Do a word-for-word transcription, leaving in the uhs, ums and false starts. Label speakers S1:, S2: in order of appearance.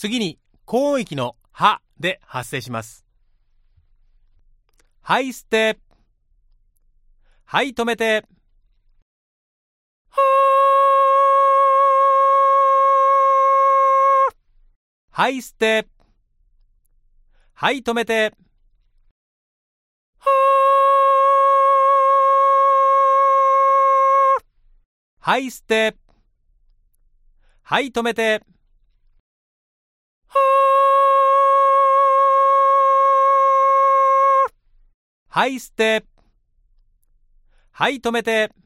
S1: 次に高音域のはで発声します。はい、吸って。はい、止めて。はい、吸って。はい、止めて。はい、吸って。はい、止めて。はい、吸って。はい、止めて。